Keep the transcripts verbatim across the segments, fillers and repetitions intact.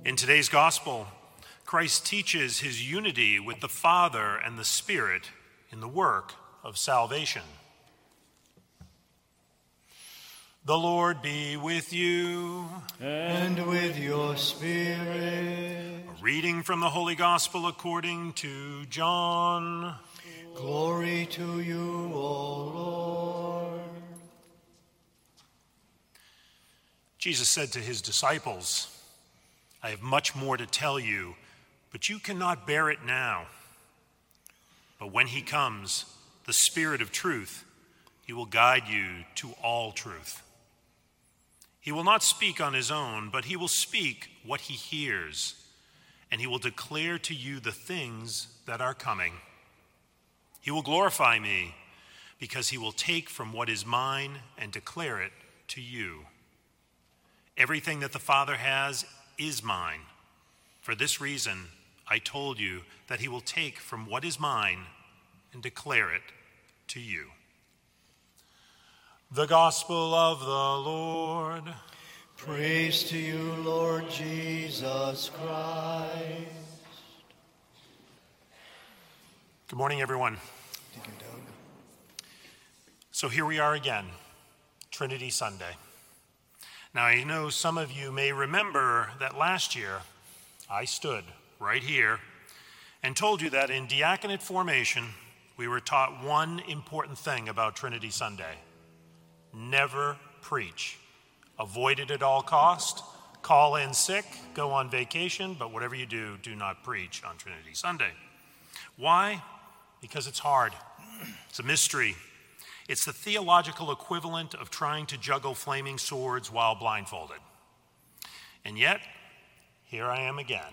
In today's gospel, Christ teaches his unity with the Father and the Spirit in the work of salvation. The Lord be with you. And with your spirit. A reading from the Holy Gospel according to John. Glory to you, O Lord. Jesus said to his disciples, I have much more to tell you, but you cannot bear it now. But when he comes, the Spirit of truth, he will guide you to all truth. He will not speak on his own, but he will speak what he hears, and he will declare to you the things that are coming. He will glorify me, because he will take from what is mine and declare it to you. Everything that the Father has is mine. For this reason, I told you that he will take from what is mine and declare it to you. The Gospel of the Lord. Praise to you, Lord Jesus Christ. Good morning, everyone. Deacon Doug. So here we are again, Trinity Sunday. Now, I know some of you may remember that last year I stood right here and told you that in diaconate formation, we were taught one important thing about Trinity Sunday. Never preach. Avoid it at all cost. Call in sick, go on vacation, but whatever you do, do not preach on Trinity Sunday. Why? Because it's hard. It's a mystery. It's the theological equivalent of trying to juggle flaming swords while blindfolded. And yet, here I am again.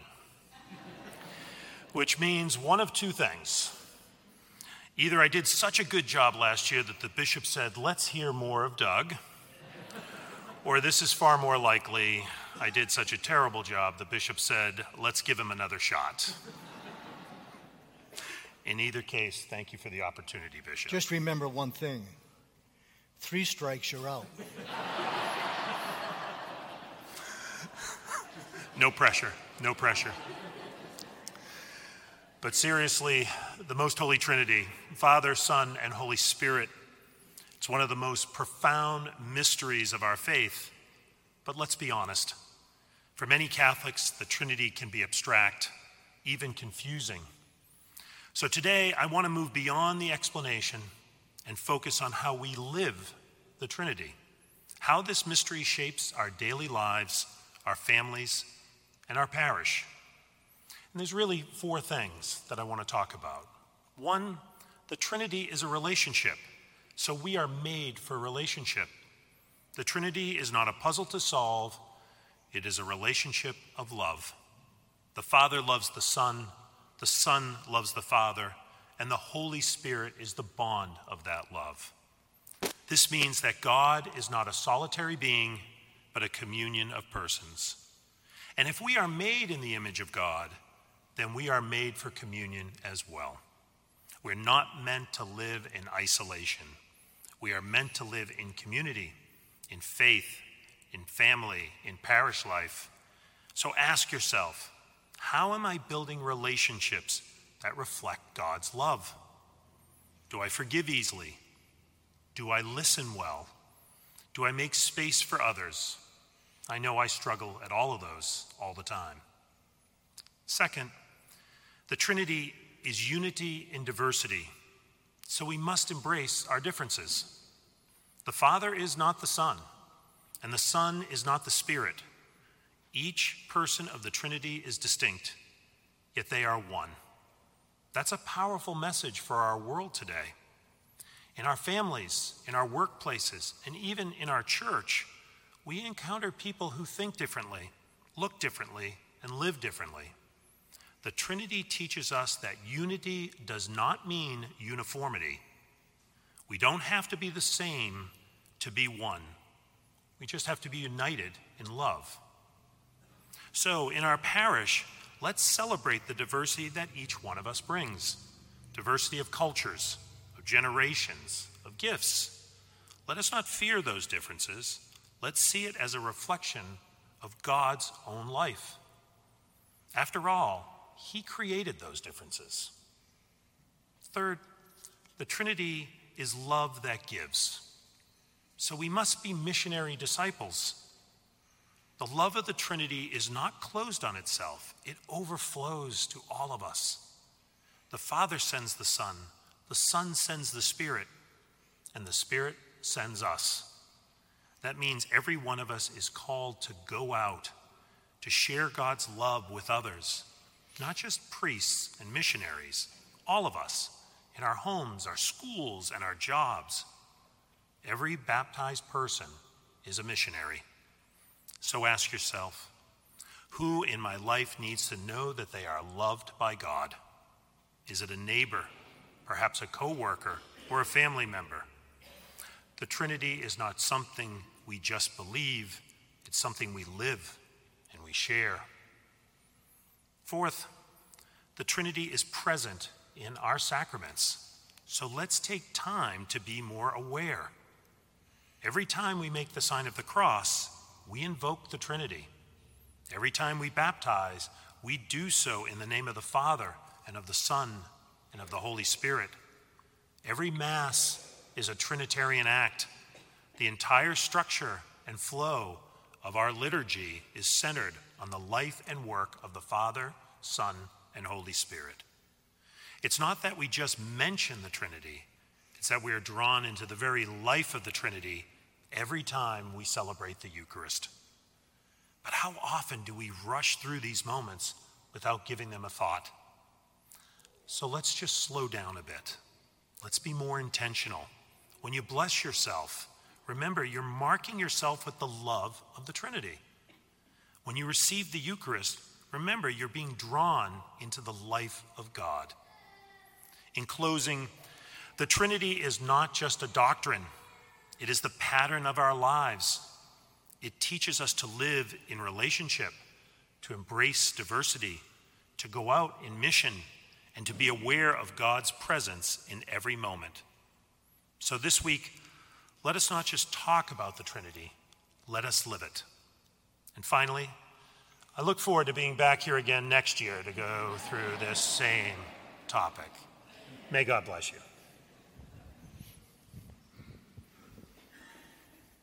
Which means one of two things. Either I did such a good job last year that the bishop said, let's hear more of Doug, or this is far more likely, I did such a terrible job, the bishop said, let's give him another shot. In either case, thank you for the opportunity, Bishop. Just remember one thing. Three strikes, you're out. No pressure, no pressure. But seriously, the Most Holy Trinity, Father, Son, and Holy Spirit, it's one of the most profound mysteries of our faith. But let's be honest. For many Catholics, the Trinity can be abstract, even confusing. So today, I want to move beyond the explanation and focus on how we live the Trinity, how this mystery shapes our daily lives, our families, and our parish. And there's really four things that I want to talk about. One, the Trinity is a relationship, so we are made for relationship. The Trinity is not a puzzle to solve, it is a relationship of love. The Father loves the Son, the Son loves the Father, and the Holy Spirit is the bond of that love. This means that God is not a solitary being, but a communion of persons. And if we are made in the image of God, then we are made for communion as well. We're not meant to live in isolation. We are meant to live in community, in faith, in family, in parish life. So ask yourself, how am I building relationships that reflect God's love? Do I forgive easily? Do I listen well? Do I make space for others? I know I struggle at all of those all the time. Second, the Trinity is unity in diversity, so we must embrace our differences. The Father is not the Son, and the Son is not the Spirit. Each person of the Trinity is distinct, yet they are one. That's a powerful message for our world today. In our families, in our workplaces, and even in our church, we encounter people who think differently, look differently, and live differently. The Trinity teaches us that unity does not mean uniformity. We don't have to be the same to be one. We just have to be united in love. So in our parish, let's celebrate the diversity that each one of us brings. Diversity of cultures, of generations, of gifts. Let us not fear those differences. Let's see it as a reflection of God's own life. After all, he created those differences. Third, the Trinity is love that gives. So we must be missionary disciples. The love of the Trinity is not closed on itself. It overflows to all of us. The Father sends the Son, the Son sends the Spirit, and the Spirit sends us. That means every one of us is called to go out, to share God's love with others, not just priests and missionaries, all of us, in our homes, our schools, and our jobs. Every baptized person is a missionary. So ask yourself, who in my life needs to know that they are loved by God? Is it a neighbor, perhaps a coworker, or a family member? The Trinity is not something we just believe, it's something we live and we share. Fourth, the Trinity is present in our sacraments, so let's take time to be more aware. Every time we make the sign of the cross, we invoke the Trinity. Every time we baptize, we do so in the name of the Father and of the Son and of the Holy Spirit. Every Mass is a Trinitarian act. The entire structure and flow of our liturgy is centered on the life and work of the Father, Son, and Holy Spirit. It's not that we just mention the Trinity, it's that we are drawn into the very life of the Trinity every time we celebrate the Eucharist. But how often do we rush through these moments without giving them a thought? So let's just slow down a bit. Let's be more intentional. When you bless yourself, remember you're marking yourself with the love of the Trinity. When you receive the Eucharist, remember you're being drawn into the life of God. In closing, the Trinity is not just a doctrine. It is the pattern of our lives. It teaches us to live in relationship, to embrace diversity, to go out in mission, and to be aware of God's presence in every moment. So this week, let us not just talk about the Trinity, let us live it. And finally, I look forward to being back here again next year to go through this same topic. May God bless you.